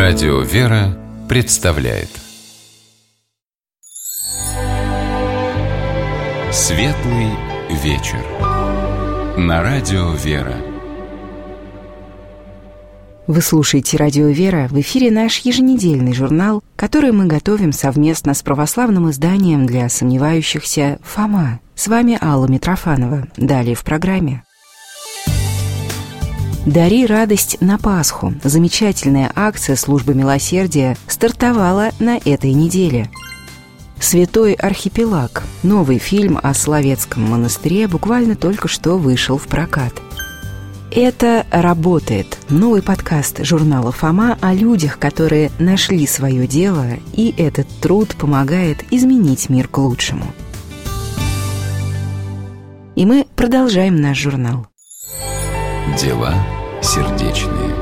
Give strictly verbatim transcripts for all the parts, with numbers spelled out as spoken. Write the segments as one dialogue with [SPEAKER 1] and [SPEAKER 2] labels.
[SPEAKER 1] Радио «Вера» представляет Светлый вечер на Радио «Вера».
[SPEAKER 2] Вы слушаете «Радио Вера», в эфире наш еженедельный журнал, который мы готовим совместно с православным изданием для сомневающихся «Фома». С вами Алла Митрофанова. Далее в программе. «Дари радость на Пасху». Замечательная акция службы милосердия стартовала на этой неделе. «Святой архипелаг». Новый фильм о Соловецком монастыре буквально только что вышел в прокат. «Это работает». Новый подкаст журнала «Фома» о людях, которые нашли свое дело, и этот труд помогает изменить мир к лучшему. И мы продолжаем наш журнал.
[SPEAKER 1] Дела сердечные.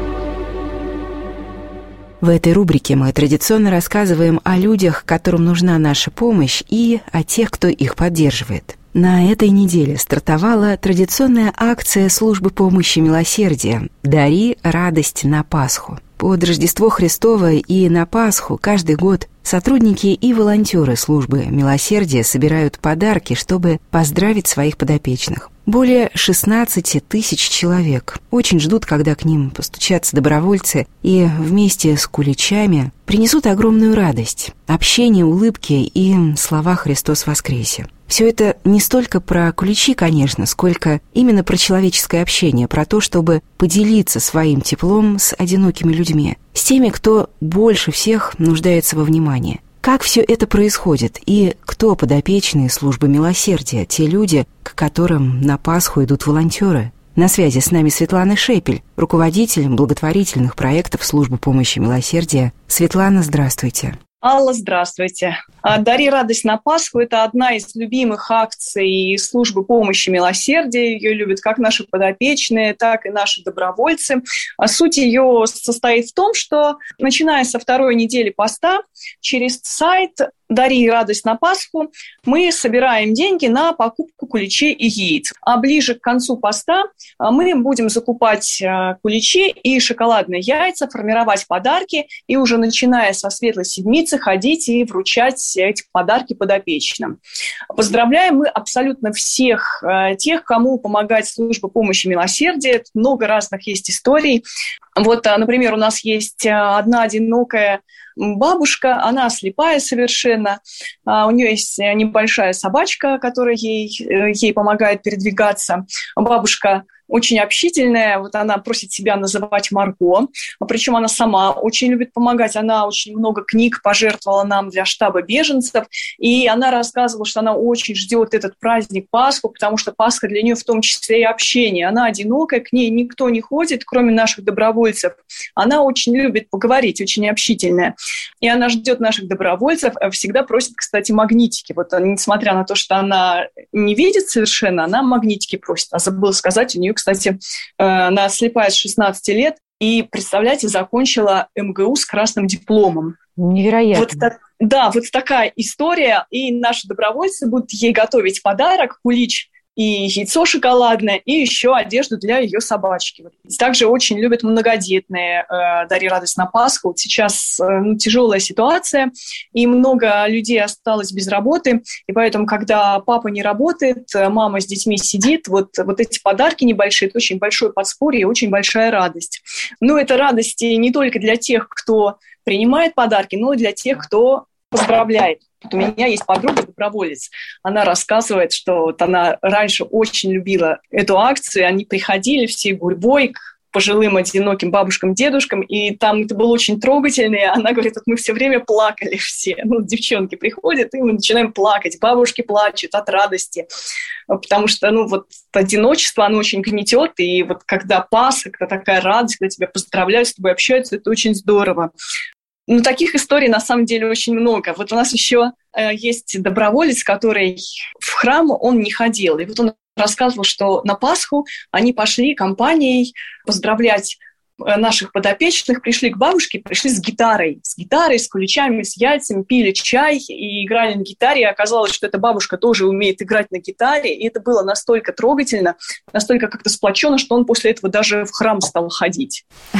[SPEAKER 2] В этой рубрике мы традиционно рассказываем о людях, которым нужна наша помощь, и о тех, кто их поддерживает. На этой неделе стартовала традиционная акция службы помощи милосердия «Дари радость на Пасху». Под Рождество Христово и на Пасху каждый год сотрудники и волонтеры службы милосердия собирают подарки, чтобы поздравить своих подопечных. Более шестнадцать тысяч человек очень ждут, когда к ним постучатся добровольцы и вместе с куличами принесут огромную радость, общение, улыбки и слова «Христос воскресе». Все это не столько про куличи, конечно, сколько именно про человеческое общение, про то, чтобы поделиться своим теплом с одинокими людьми, с теми, кто больше всех нуждается во внимании. Как все это происходит и кто подопечные службы милосердия, те люди, к которым на Пасху идут волонтеры? На связи с нами Светлана Шепель, руководитель благотворительных проектов службы помощи милосердия. Светлана, здравствуйте.
[SPEAKER 3] Алла, здравствуйте. «Дари радость на Пасху» – это одна из любимых акций службы помощи милосердия. Ее любят как наши подопечные, так и наши добровольцы. А суть ее состоит в том, что, начиная со второй недели поста, через сайт «Дари радость на Пасху» мы собираем деньги на покупку куличей и яиц. А ближе к концу поста мы будем закупать куличи и шоколадные яйца, формировать подарки и уже начиная со Светлой Седмицы ходить и вручать эти подарки подопечным. Поздравляем мы абсолютно всех тех, кому помогает служба помощи милосердия. Много разных есть историй. Вот, например, у нас есть одна одинокая бабушка, она слепая совершенно, у нее есть небольшая собачка, которая ей, ей помогает передвигаться. Бабушка очень общительная, вот она просит себя называть Марго, причем она сама очень любит помогать, она очень много книг пожертвовала нам для штаба беженцев, и она рассказывала, что она очень ждет этот праздник Пасху, потому что Пасха для нее в том числе и общение. Она одинокая, к ней никто не ходит, кроме наших добровольцев. Она очень любит поговорить, очень общительная, и она ждет наших добровольцев, всегда просит, кстати, магнитики. Вот несмотря на то, что она не видит совершенно, она магнитики просит. А забыла сказать, у нее, кстати, она слепая с шестнадцати лет и, представляете, закончила эм гэ у с красным дипломом.
[SPEAKER 2] Невероятно.
[SPEAKER 3] Вот так, да, вот такая история. И наши добровольцы будут ей готовить подарок, кулич и яйцо шоколадное, и еще одежду для ее собачки. Также очень любят многодетные э, «Дари радость на Пасху». Вот сейчас э, ну, тяжелая ситуация, и много людей осталось без работы, и поэтому, когда папа не работает, мама с детьми сидит, вот, вот эти подарки небольшие, это очень большое подспорье и очень большая радость. Но это радость не только для тех, кто принимает подарки, но и для тех, кто поздравляет. Вот у меня есть подруга-доброволец. Она рассказывает, что вот она раньше очень любила эту акцию. Они приходили все гурьбой к пожилым одиноким бабушкам, дедушкам, и там это было очень трогательно. И она говорит, вот мы все время плакали все. Ну, девчонки приходят, и мы начинаем плакать. Бабушки плачут от радости, потому что, ну, вот одиночество, оно очень гнетет, и вот когда Пасха, когда такая радость, когда тебя поздравляют, с тобой общаются, это очень здорово. Ну, таких историй, на самом деле, очень много. Вот у нас еще э, есть доброволец, который в храм он не ходил. И вот он рассказывал, что на Пасху они пошли компанией поздравлять наших подопечных, пришли к бабушке, пришли с гитарой. С гитарой, с куличами, с яйцами, пили чай и играли на гитаре. И оказалось, что эта бабушка тоже умеет играть на гитаре. И это было настолько трогательно, настолько как-то сплоченно, что он после этого даже в храм стал ходить.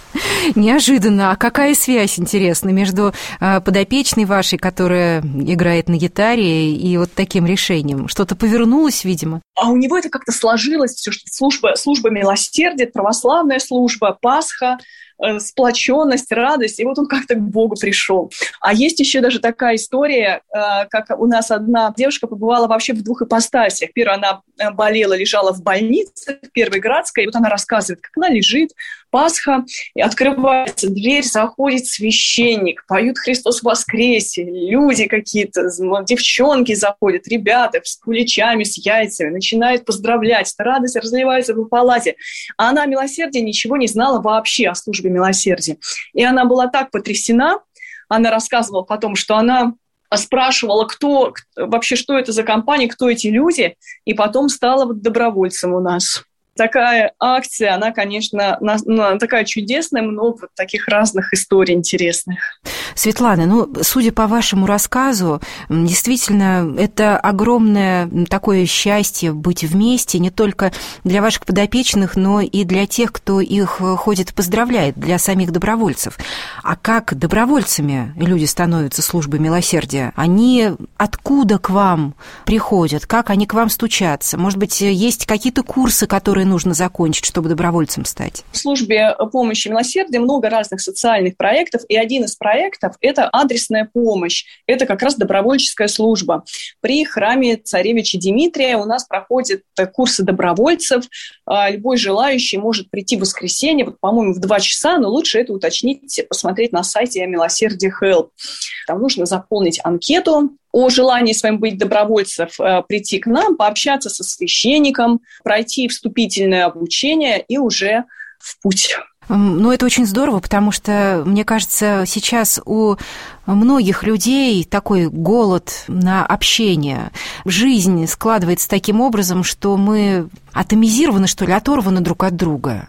[SPEAKER 2] Неожиданно. А какая связь, интересно, между подопечной вашей, которая играет на гитаре, и вот таким решением? Что-то повернулось, видимо?
[SPEAKER 3] А у него это как-то сложилось, все, что служба, служба милосердия, православная служба, Пасха, сплоченность, радость, и вот он как-то к Богу пришел. А есть еще даже такая история, как у нас одна девушка побывала вообще в двух ипостасях. Первая, она болела, лежала в больнице, в Первой Градской, и вот она рассказывает, как она лежит, Пасха, и открывается дверь, заходит священник, поют «Христос воскресе», люди какие-то, девчонки заходят, ребята с куличами, с яйцами, начинают поздравлять, радость разливается по палате. А она о милосердии ничего не знала вообще, о службе милосердия. И она была так потрясена, она рассказывала потом, что она спрашивала, кто вообще, что это за компания, кто эти люди, и потом стала вот добровольцем у нас. Такая акция, она, конечно, она такая чудесная, много таких разных историй интересных.
[SPEAKER 2] Светлана, ну, судя по вашему рассказу, действительно, это огромное такое счастье быть вместе, не только для ваших подопечных, но и для тех, кто их ходит и поздравляет, для самих добровольцев. А как добровольцами люди становятся службой милосердия? Они откуда к вам приходят? Как они к вам стучатся? Может быть, есть какие-то курсы, которые нужно закончить, чтобы добровольцем стать?
[SPEAKER 3] В службе помощи милосердия много разных социальных проектов, и один из проектов – это адресная помощь. Это как раз добровольческая служба. При храме царевича Дмитрия у нас проходят курсы добровольцев. Любой желающий может прийти в воскресенье, вот, по-моему, в два часа, но лучше это уточнить, посмотреть на сайте Милосердие Help. Там нужно заполнить анкету о желании своим быть добровольцев, прийти к нам, пообщаться со священником, пройти вступительное обучение и уже в путь.
[SPEAKER 2] Ну, это очень здорово, потому что, мне кажется, сейчас у многих людей такой голод на общение. Жизнь складывается таким образом, что мы атомизированы, что ли, оторваны друг от друга.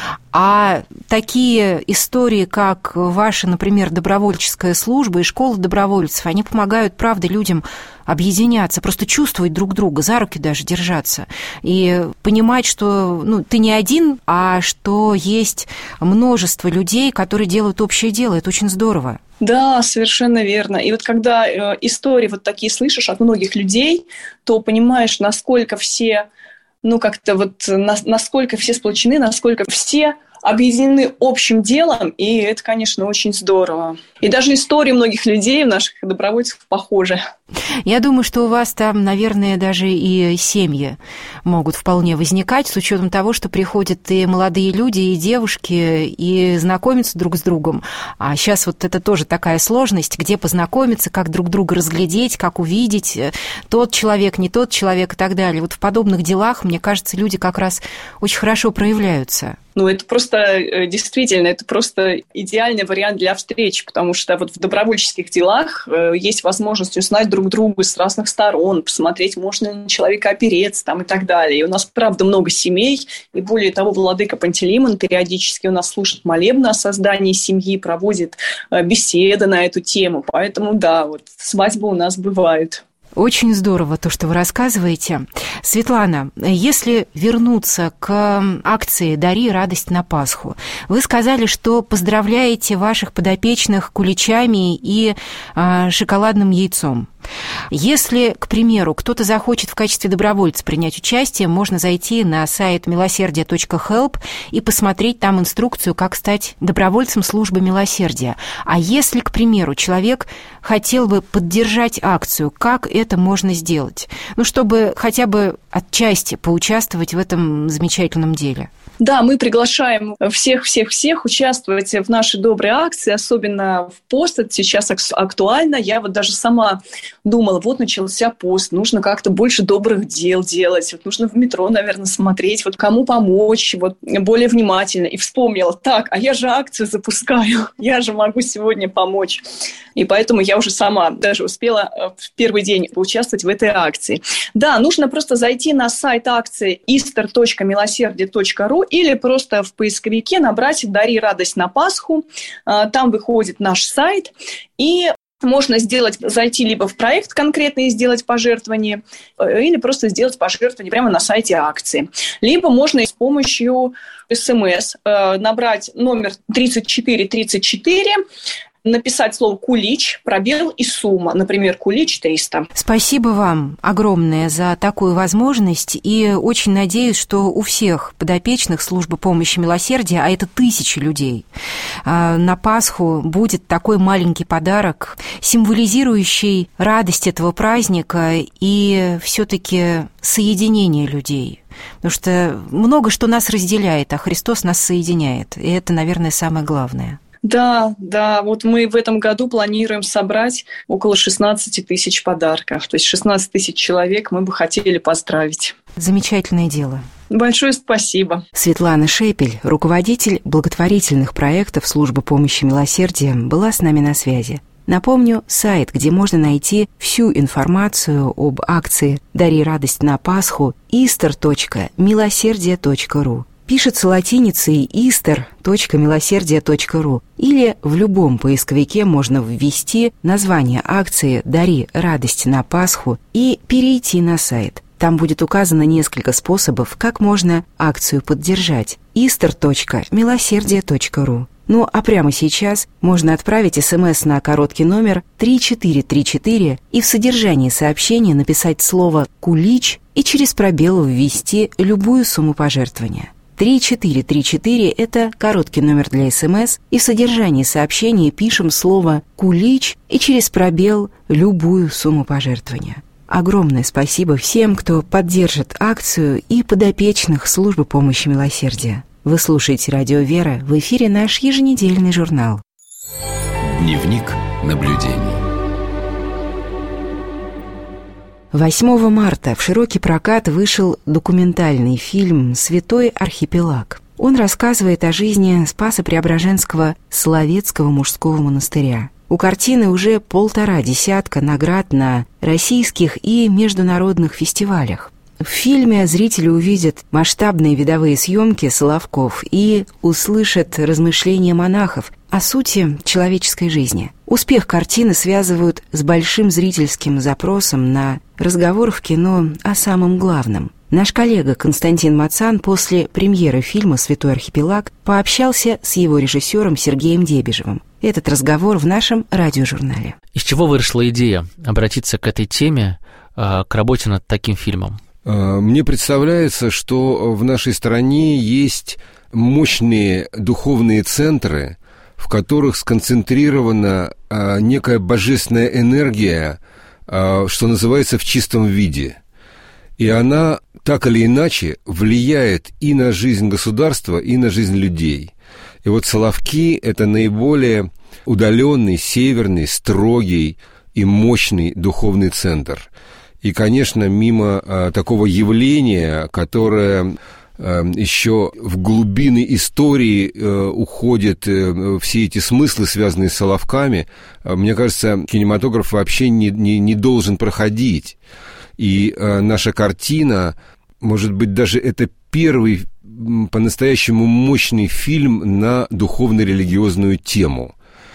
[SPEAKER 2] А такие истории, как ваша, например, добровольческая служба и школа добровольцев, они помогают, правда, людям объединяться, просто чувствовать друг друга, за руки даже держаться и понимать, что ну, ты не один, а что есть множество людей, которые делают общее дело. Это очень здорово.
[SPEAKER 3] Да, совершенно верно. И вот когда э, истории вот такие слышишь от многих людей, то понимаешь, насколько все, ну как-то вот, на, насколько все сплочены, насколько все объединены общим делом, и это, конечно, очень здорово. И даже истории многих людей, наших добровольцев, похожи.
[SPEAKER 2] Я думаю, что у вас там, наверное, даже и семьи могут вполне возникать, с учетом того, что приходят и молодые люди, и девушки, и знакомятся друг с другом. А сейчас вот это тоже такая сложность, где познакомиться, как друг друга разглядеть, как увидеть, тот человек, не тот человек и так далее. Вот в подобных делах, мне кажется, люди как раз очень хорошо проявляются.
[SPEAKER 3] Ну, это просто, действительно, это просто идеальный вариант для встреч, потому что вот в добровольческих делах есть возможность узнать друг друга с разных сторон, посмотреть, можно ли на человека опереться там, и так далее. И у нас, правда, много семей, и более того, владыка Пантелеймон периодически у нас слушает молебны о создании семьи, проводит беседы на эту тему. Поэтому, да, вот свадьбы у нас бывают.
[SPEAKER 2] Очень здорово то, что вы рассказываете. Светлана, если вернуться к акции «Дари радость на Пасху», вы сказали, что поздравляете ваших подопечных куличами и э, шоколадным яйцом. Если, к примеру, кто-то захочет в качестве добровольца принять участие, можно зайти на сайт милосердие точка help и посмотреть там инструкцию, как стать добровольцем службы милосердия. А если, к примеру, человек хотел бы поддержать акцию, как это можно сделать? Ну, чтобы хотя бы отчасти поучаствовать в этом замечательном деле.
[SPEAKER 3] Да, мы приглашаем всех-всех-всех участвовать в нашей доброй акции, особенно в пост, это сейчас актуально. Я вот даже сама думала, вот начался пост, нужно как-то больше добрых дел делать, вот нужно в метро, наверное, смотреть, вот кому помочь, вот более внимательно. И вспомнила, так, а я же акцию запускаю, я же могу сегодня помочь. И поэтому я уже сама даже успела в первый день поучаствовать в этой акции. Да, нужно просто зайти на сайт акции истер точка милосердие точка ру или просто в поисковике набрать «Дари радость на Пасху». Там выходит наш сайт, и Можно сделать, зайти либо в проект конкретно и сделать пожертвование, или просто сделать пожертвование прямо на сайте акции. Либо можно с помощью СМС набрать номер тридцать четыре тридцать четыре, написать слово «кулич», пробел и сумма, например, «кулич триста».
[SPEAKER 2] Спасибо вам огромное за такую возможность, и очень надеюсь, что у всех подопечных службы помощи милосердия, а это тысячи людей, на Пасху будет такой маленький подарок, символизирующий радость этого праздника и все-таки соединение людей. Потому что много что нас разделяет, а Христос нас соединяет, и это, наверное, самое главное.
[SPEAKER 3] Да, да, вот мы в этом году планируем собрать около шестнадцать тысяч подарков. То есть шестнадцать тысяч человек мы бы хотели поздравить.
[SPEAKER 2] Замечательное дело.
[SPEAKER 3] Большое спасибо.
[SPEAKER 2] Светлана Шепель, руководитель благотворительных проектов службы помощи милосердия, была с нами на связи. Напомню, сайт, где можно найти всю информацию об акции «Дари радость на Пасху» истер точка милосердие точка ру. Пишется латиницей истер точка милосердие точка ру, или в любом поисковике можно ввести название акции «Дари радость на Пасху» и перейти на сайт. Там будет указано несколько способов, как можно акцию поддержать. истер точка милосердие точка ру. Ну а прямо сейчас можно отправить СМС на короткий номер три четыре три четыре и в содержании сообщения написать слово «кулич» и через пробел ввести любую сумму пожертвования. три четыре три четыре – это короткий номер для СМС, и в содержании сообщения пишем слово «кулич» и через пробел любую сумму пожертвования. Огромное спасибо всем, кто поддержит акцию и подопечных службы помощи милосердия. Вы слушаете «Радио Вера», в эфире наш еженедельный журнал.
[SPEAKER 1] Дневник наблюдений.
[SPEAKER 2] восьмого марта в широкий прокат вышел документальный фильм «Святой архипелаг». Он рассказывает о жизни Спасо-Преображенского Соловецкого мужского монастыря. У картины уже полтора десятка наград на российских и международных фестивалях. В фильме зрители увидят масштабные видовые съемки Соловков и услышат размышления монахов о сути человеческой жизни. Успех картины связывают с большим зрительским запросом на разговор в кино о самом главном. Наш коллега Константин Мацан после премьеры фильма «Святой архипелаг» пообщался с его режиссером Сергеем Дебежевым. Этот разговор в нашем радиожурнале.
[SPEAKER 4] Из чего выросла идея обратиться к этой теме, к работе над таким фильмом?
[SPEAKER 5] Мне представляется, что в нашей стране есть мощные духовные центры, в которых сконцентрирована некая божественная энергия, что называется, в чистом виде. И она так или иначе влияет и на жизнь государства, и на жизнь людей. И вот Соловки – это наиболее удаленный, северный, строгий и мощный духовный центр. И, конечно, мимо а, такого явления, которое а, еще в глубины истории а, уходят а, все эти смыслы, связанные с Соловками, а, мне кажется, кинематограф вообще не, не, не должен проходить. И а, наша картина, может быть, даже это первый по-настоящему мощный фильм на духовно-религиозную тему.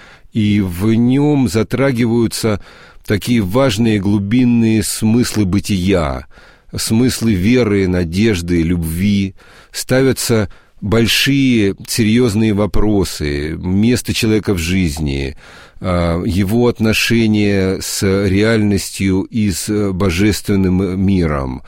[SPEAKER 5] И в нем затрагиваются такие важные глубинные смыслы бытия, смыслы веры, надежды, любви. Ставятся большие серьезные вопросы, место человека в жизни, его отношения с реальностью и с божественным миром,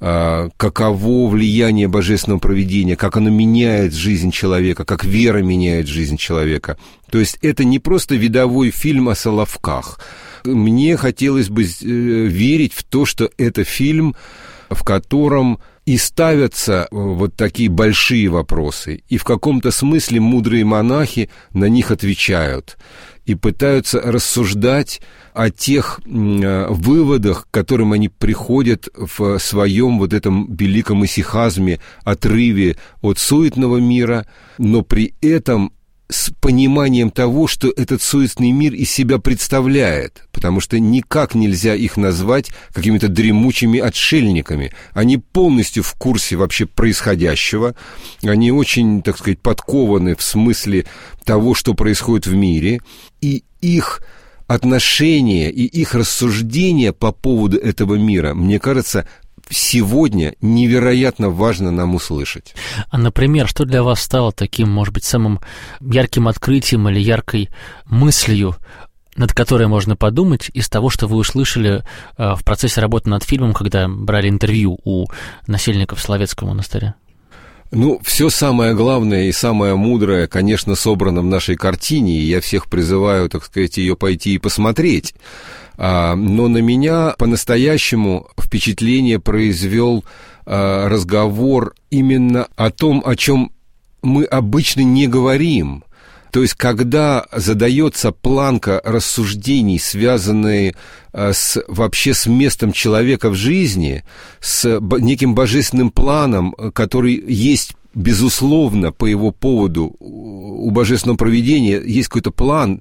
[SPEAKER 5] каково влияние божественного провидения, как оно меняет жизнь человека, как вера меняет жизнь человека. То есть это не просто видовой фильм о Соловках. Мне хотелось бы верить в то, что это фильм, в котором и ставятся вот такие большие вопросы, и в каком-то смысле мудрые монахи на них отвечают и пытаются рассуждать о тех выводах, к которым они приходят в своем вот этом великом исихазме, отрыве от суетного мира, но при этом с пониманием того, что этот суетный мир из себя представляет, потому что никак нельзя их назвать какими-то дремучими отшельниками. Они полностью в курсе вообще происходящего, они очень, так сказать, подкованы в смысле того, что происходит в мире, и их отношения и их рассуждения по поводу этого мира, мне кажется, сегодня невероятно важно нам услышать.
[SPEAKER 4] А, например, что для вас стало таким, может быть, самым ярким открытием или яркой мыслью, над которой можно подумать из того, что вы услышали в процессе работы над фильмом, когда брали интервью у насельников Соловецкого монастыря?
[SPEAKER 5] Ну, все самое главное и самое мудрое, конечно, собрано в нашей картине, и я всех призываю, так сказать, ее пойти и посмотреть. Но на меня по-настоящему впечатление произвел разговор именно о том, о чем мы обычно не говорим. То есть, когда задается планка рассуждений, связанные с, вообще с местом человека в жизни, с неким божественным планом, который есть, безусловно, по его поводу у божественного провидения, есть какой-то план,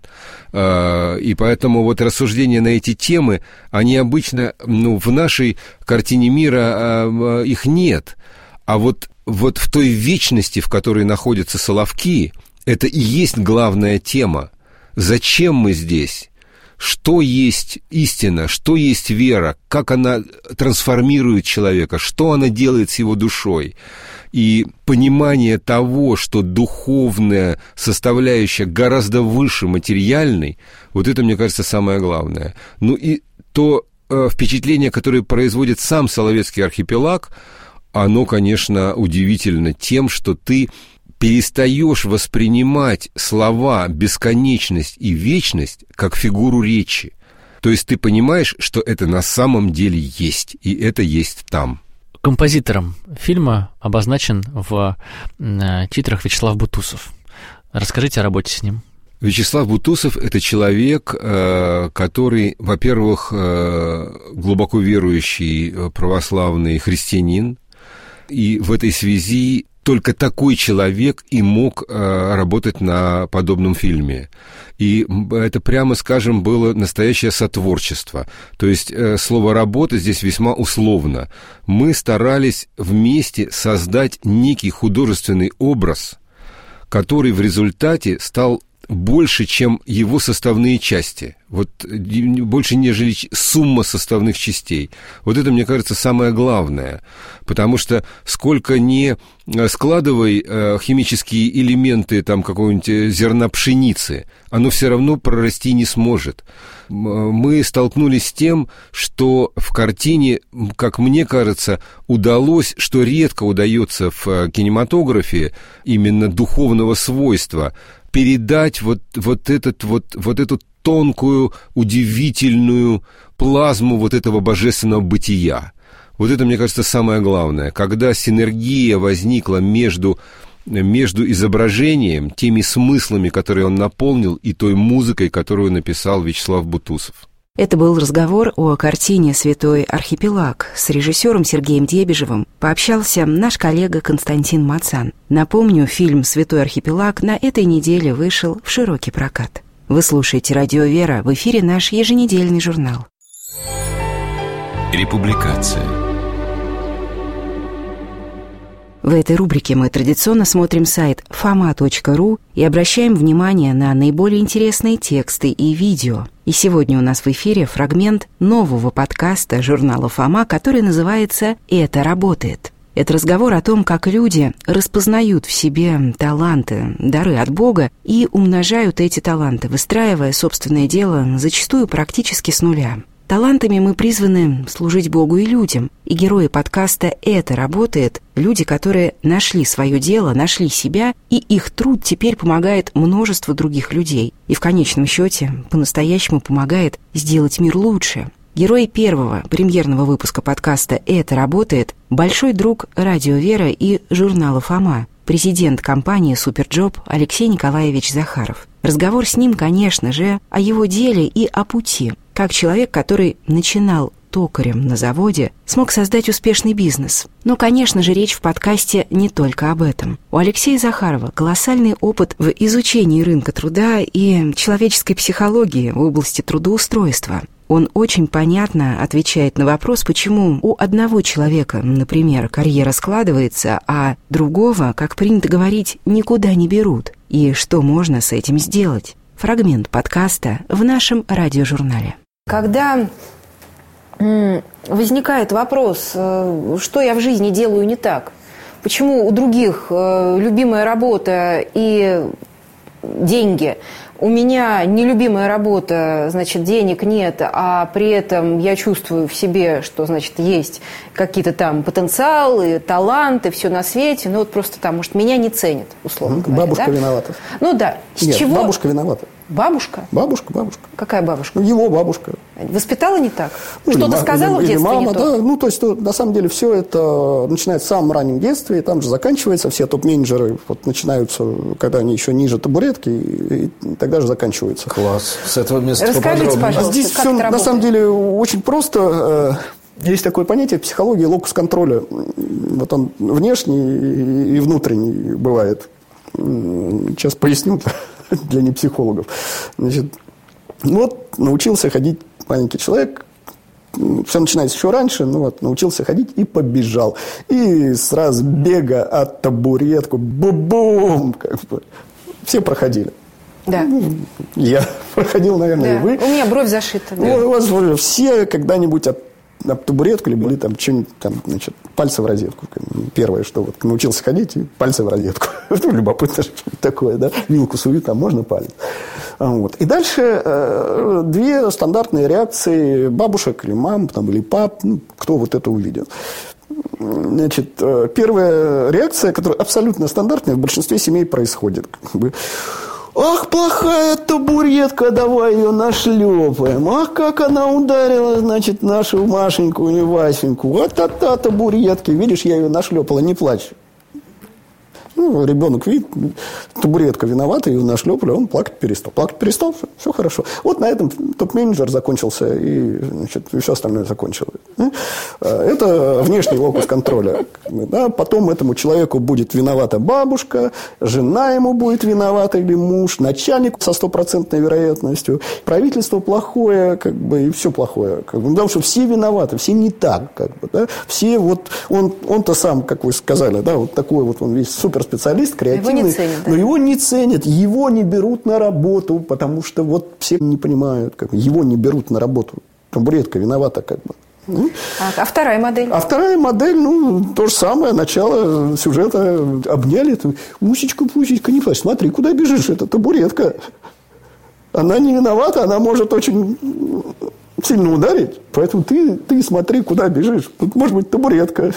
[SPEAKER 5] и поэтому вот рассуждения на эти темы, они обычно, ну, в нашей картине мира их нет. А вот, вот в той вечности, в которой находятся Соловки, это и есть главная тема. Зачем мы здесь? Что есть истина? Что есть вера? Как она трансформирует человека? Что она делает с его душой? И понимание того, что духовная составляющая гораздо выше материальной, вот это, мне кажется, самое главное. Ну и то э, впечатление, которое производит сам Соловецкий архипелаг, оно, конечно, удивительно тем, что ты перестаешь воспринимать слова «бесконечность» и «вечность» как фигуру речи. То есть ты понимаешь, что это на самом деле есть, и это есть там.
[SPEAKER 4] Композитором фильма обозначен в титрах Вячеслав Бутусов. Расскажите о работе с ним.
[SPEAKER 5] Вячеслав Бутусов – это человек, который, во-первых, глубоко верующий православный христианин, и в этой связи только такой человек и мог э, работать на подобном фильме. И это, прямо скажем, было настоящее сотворчество. То есть э, слово «работа» здесь весьма условно. Мы старались вместе создать некий художественный образ, который в результате стал больше, чем его составные части. Вот больше, нежели сумма составных частей. Вот это, мне кажется, самое главное. Потому что сколько ни складывай э, химические элементы там, какого-нибудь зерна пшеницы, оно все равно прорасти не сможет. Мы столкнулись с тем, что в картине, как мне кажется, удалось, что редко удается в кинематографе, именно духовного свойства, передать вот, вот, этот, вот, вот эту тонкую, удивительную плазму вот этого божественного бытия. Вот это, мне кажется, самое главное. Когда синергия возникла между, между изображением, теми смыслами, которые он наполнил, и той музыкой, которую написал Вячеслав Бутусов.
[SPEAKER 2] Это был разговор о картине «Святой архипелаг». С режиссером Сергеем Дебежевым пообщался наш коллега Константин Мацан. Напомню, фильм «Святой архипелаг» на этой неделе вышел в широкий прокат. Вы слушаете «Радио Вера», в эфире наш еженедельный журнал.
[SPEAKER 1] Републикация.
[SPEAKER 2] В этой рубрике мы традиционно смотрим сайт фома точка ру и обращаем внимание на наиболее интересные тексты и видео. И сегодня у нас в эфире фрагмент нового подкаста журнала «Фома», который называется «Это работает». Это разговор о том, как люди распознают в себе таланты, дары от Бога и умножают эти таланты, выстраивая собственное дело зачастую практически с нуля. Талантами мы призваны служить Богу и людям. И герои подкаста «Это работает» — люди, которые нашли свое дело, нашли себя, и их труд теперь помогает множеству других людей. И в конечном счете по-настоящему помогает сделать мир лучше. Герой первого премьерного выпуска подкаста «Это работает» — большой друг «Радио Вера» и журнала «Фома», президент компании «Суперджоп» Алексей Николаевич Захаров. Разговор с ним, конечно же, о его деле и о пути. Как человек, который начинал токарем на заводе, смог создать успешный бизнес. Но, конечно же, речь в подкасте не только об этом. У Алексея Захарова колоссальный опыт в изучении рынка труда и человеческой психологии в области трудоустройства. Он очень понятно отвечает на вопрос, почему у одного человека, например, карьера складывается, а другого, как принято говорить, никуда не берут, и что можно с этим сделать. Фрагмент подкаста в нашем радиожурнале.
[SPEAKER 6] Когда возникает вопрос, что я в жизни делаю не так, почему у других любимая работа и деньги, у меня нелюбимая работа, значит, денег нет, а при этом я чувствую в себе, что, значит, есть какие-то там потенциалы, таланты, все на свете, ну вот просто там, может, меня не ценят, условно
[SPEAKER 7] mm-hmm.
[SPEAKER 6] говоря.
[SPEAKER 7] Бабушка
[SPEAKER 6] да?
[SPEAKER 7] виновата.
[SPEAKER 6] Ну да. С
[SPEAKER 7] Нет,
[SPEAKER 6] чего?
[SPEAKER 7] бабушка виновата.
[SPEAKER 6] Бабушка?
[SPEAKER 7] Бабушка, бабушка.
[SPEAKER 6] Какая бабушка?
[SPEAKER 7] Ну, его бабушка.
[SPEAKER 6] Воспитала не так?
[SPEAKER 7] Ну,
[SPEAKER 6] Что-то
[SPEAKER 7] или,
[SPEAKER 6] сказала
[SPEAKER 7] или,
[SPEAKER 6] в детстве
[SPEAKER 7] или мама,
[SPEAKER 6] не
[SPEAKER 7] да.
[SPEAKER 6] то?
[SPEAKER 7] Ну, то есть, на самом деле, все это начинается в самом раннем детстве, и там же заканчивается. Все топ-менеджеры вот, начинаются, когда они еще ниже табуретки, и, и тогда же заканчиваются.
[SPEAKER 8] Класс. С этого места
[SPEAKER 6] Расскажите,
[SPEAKER 8] поподробнее.
[SPEAKER 6] пожалуйста,
[SPEAKER 7] Здесь
[SPEAKER 6] как
[SPEAKER 7] все,
[SPEAKER 6] это
[SPEAKER 7] на
[SPEAKER 6] работает?
[SPEAKER 7] самом деле, очень просто. Есть такое понятие в психологии локус контроля. Вот он внешний и внутренний бывает. Сейчас поясню для непсихологов. Значит, вот научился ходить маленький человек. Все начинается еще раньше, ну вот, научился ходить и побежал. И с разбега от табуретку, бу-бум, как бы, все проходили.
[SPEAKER 6] Да.
[SPEAKER 7] Я проходил, наверное,
[SPEAKER 6] Да.
[SPEAKER 7] и вы.
[SPEAKER 6] У меня бровь зашита. Да.
[SPEAKER 7] Ну, у вас уже все когда-нибудь от, об табуретку или были там что-нибудь, там, значит, пальцы в розетку. Первое, что вот научился ходить, и пальцы в розетку. Ну, любопытно, что такое, да? Вилку суют, там можно палец. Вот. И дальше э, две стандартные реакции бабушек или мам, там, или пап, ну, кто вот это увидел. Значит, э, первая реакция, которая абсолютно стандартная, в большинстве семей происходит. Как бы, ах, плохая табуретка, давай ее нашлепаем. Ах, как она ударила, значит, нашу Машеньку и Васеньку. Вот та-та табуретки. Видишь, я ее нашлепала, не плачь. Ну, ребенок видит, табуретка виновата, ее нашлепали, он плакать перестал. Плакать перестал, все, все хорошо. Вот на этом топ-менеджер закончился, и, значит, и все остальное закончилось. Это внешний локус контроля. Да, потом этому человеку будет виновата бабушка, жена ему будет виновата или муж, начальник со стопроцентной вероятностью, правительство плохое, как бы, и все плохое. Как бы, потому что все виноваты, все не так. Как бы, да, все вот, он, он-то сам, как вы сказали, да, вот такой вот он весь супер специалист, креативный,
[SPEAKER 6] его не ценят, да?
[SPEAKER 7] но его не ценят, его не берут на работу, потому что вот все не понимают, как бы, его не берут на работу. Табуретка виновата, как бы.
[SPEAKER 6] А, а вторая модель?
[SPEAKER 7] А вторая модель, ну, то же самое, начало сюжета обняли, Мусечка, Пусечка, не плачь, смотри, куда бежишь, это табуретка. Она не виновата, она может очень сильно ударить, поэтому ты, ты смотри, куда бежишь. Тут может быть табуретка.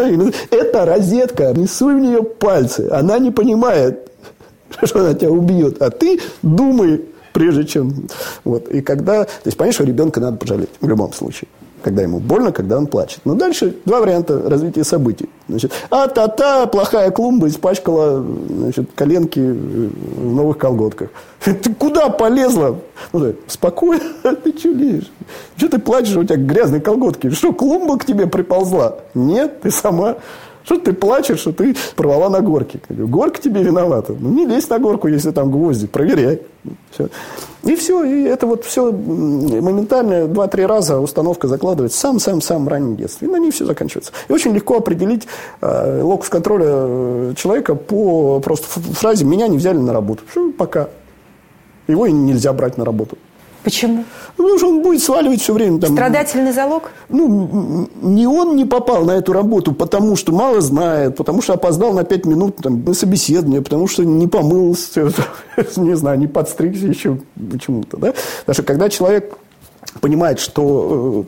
[SPEAKER 7] Это розетка, не суй в нее пальцы. Она не понимает, что она тебя убьет. А ты думай, прежде чем... Вот. И когда... То есть, понятно, что ребенка надо пожалеть в любом случае. Когда ему больно, когда он плачет. Но дальше два варианта развития событий. Значит, а-та-та, плохая клумба испачкала, значит, коленки в новых колготках. Ты куда полезла? Ну, да, спокойно, ты что лезешь? Что ты плачешь, у тебя грязные колготки? Что, клумба к тебе приползла? Нет, ты сама. Что ты плачешь, что ты порвала на горке? Горка тебе виновата. Ну, не лезь на горку, если там гвозди, проверяй. Все. И все, и это вот все моментально два-три раза установка закладывается в самом-самом раннем детстве. И на ней все заканчивается. И очень легко определить э, локус контроля человека по просто фразе «меня не взяли на работу». Все, пока. Его и нельзя брать на работу.
[SPEAKER 6] Почему?
[SPEAKER 7] Ну, потому что он будет сваливать все время. Там,
[SPEAKER 6] страдательный залог?
[SPEAKER 7] Ну, не он не попал на эту работу, потому что мало знает, потому что опоздал на пять минут там, на собеседование, потому что не помылся, не знаю, не подстригся еще почему-то. Да? Потому что когда человек понимает, что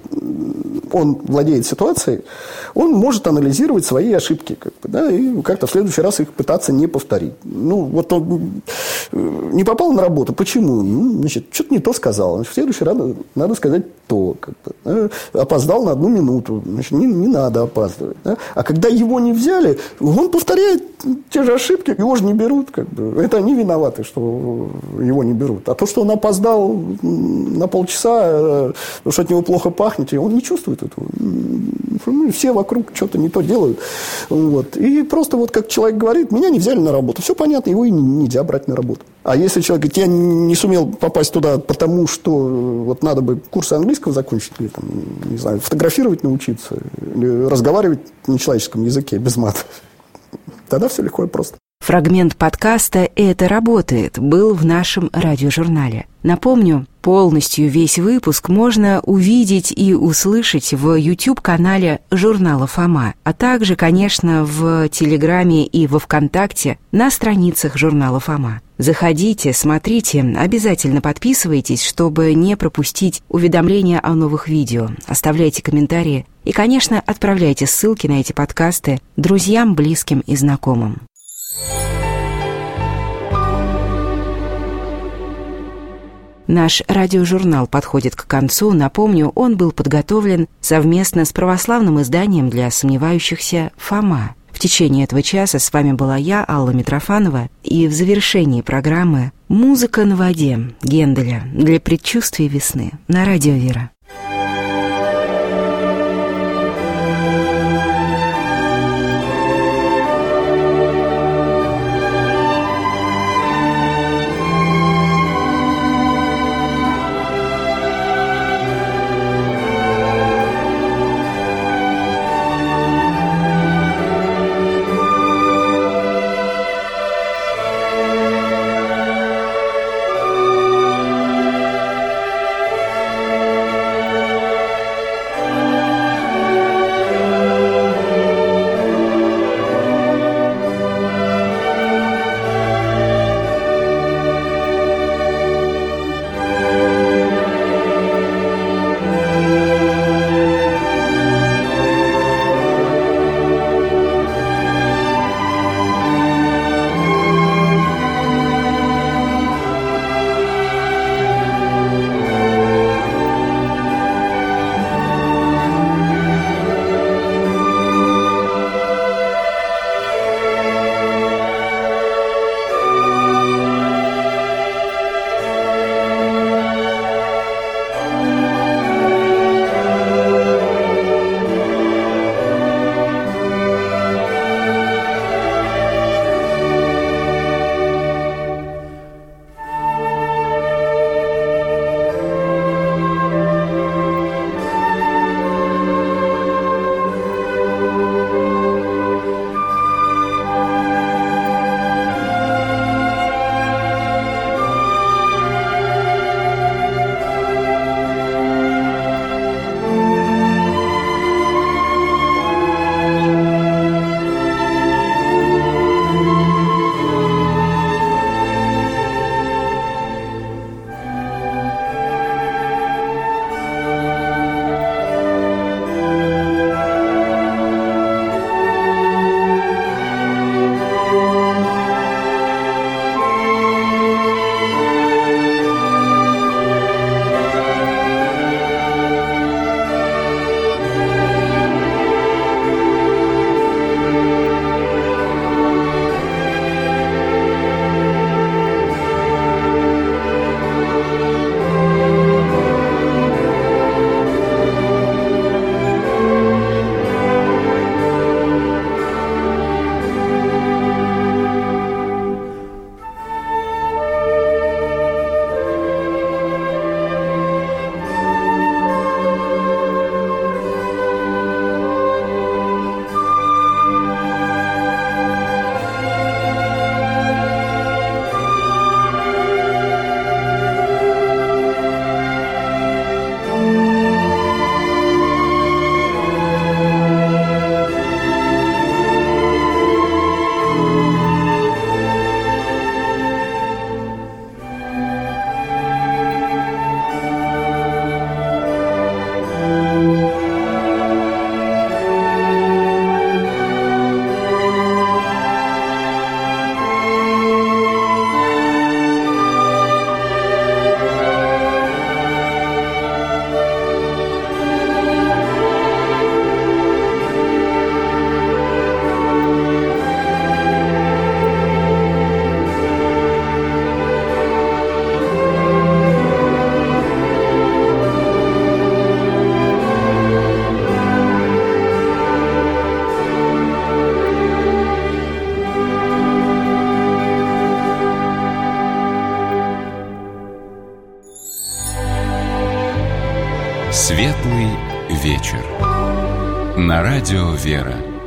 [SPEAKER 7] он владеет ситуацией, он может анализировать свои ошибки, как бы, да, и как-то в следующий раз их пытаться не повторить. Ну, вот он не попал на работу. Почему? Ну, значит, что-то не то сказал. Значит, в следующий раз надо, надо сказать то. Как бы, да. Опоздал на одну минуту. Значит, не, не надо опаздывать. Да. А когда его не взяли, он повторяет те же ошибки, его же не берут. Как бы. Это они виноваты, что его не берут. А то, что он опоздал на полчаса, потому что от него плохо пахнет, и он не чувствует этого. Ну, все вокруг что-то не то делают. Вот. И просто вот как человек говорит, меня не взяли на работу. Все понятно, его и нельзя брать на работу. А если человек говорит, я не сумел попасть туда, потому что вот надо бы курсы английского закончить, или там, не знаю, фотографировать научиться, или разговаривать на человеческом языке без мата, тогда все легко и просто.
[SPEAKER 2] Фрагмент подкаста «Это работает» был в нашем радиожурнале. Напомню, полностью весь выпуск можно увидеть и услышать в YouTube-канале журнала «Фома», а также, конечно, в Телеграме и во ВКонтакте на страницах журнала «Фома». Заходите, смотрите, обязательно подписывайтесь, чтобы не пропустить уведомления о новых видео. Оставляйте комментарии и, конечно, отправляйте ссылки на эти подкасты друзьям, близким и знакомым. Наш радиожурнал подходит к концу. Напомню, он был подготовлен совместно с православным изданием для сомневающихся «Фома». В течение этого часа с вами была я, Алла Митрофанова, и в завершении программы «Музыка на воде» Генделя для предчувствия весны на радио «Вера».
[SPEAKER 1] Светлый вечер. На радио «Вера».